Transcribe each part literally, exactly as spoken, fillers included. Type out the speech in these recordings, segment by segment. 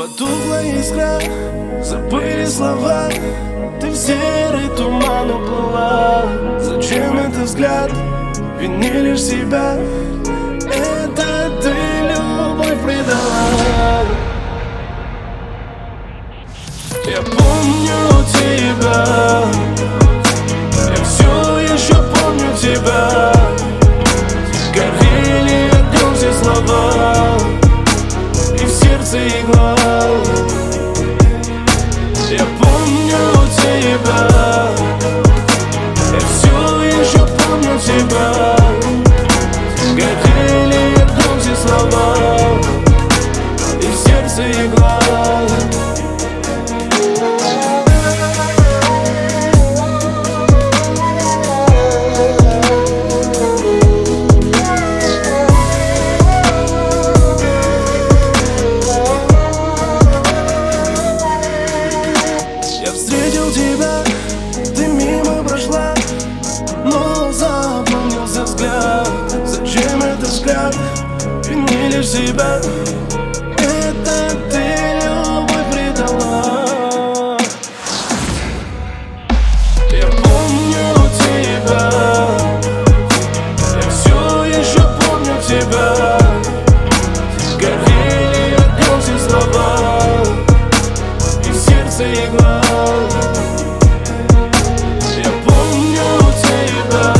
Потухла искра, забыли слова. Ты в серый туман уплыла. Зачем этот взгляд? Вини лишь себя. Это ты любовь предала. Я помню тебя. Я все еще помню тебя. Горели огнем все слова, и в сердце игла. Я помню тебя. Я все еще помню тебя. Горели огнем все слова, и в сердце игла. Я встретил тебя, ты мимо прошла, но запомнился взгляд. Зачем этот взгляд? Вини лишь себя. Это ты любовь предала. Я помню тебя. Я все еще помню тебя. Горели огнем все слова, и в сердце игла. Я помню тебя.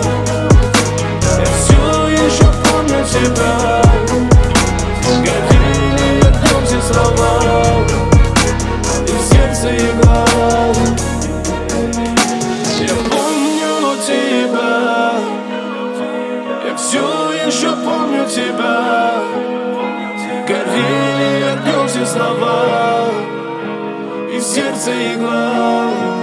Я все еще помню тебя. Горели огнем все слова, и в сердце игла. Я помню тебя. Я все еще помню тебя. Горели огнем все слова, и в сердце игла.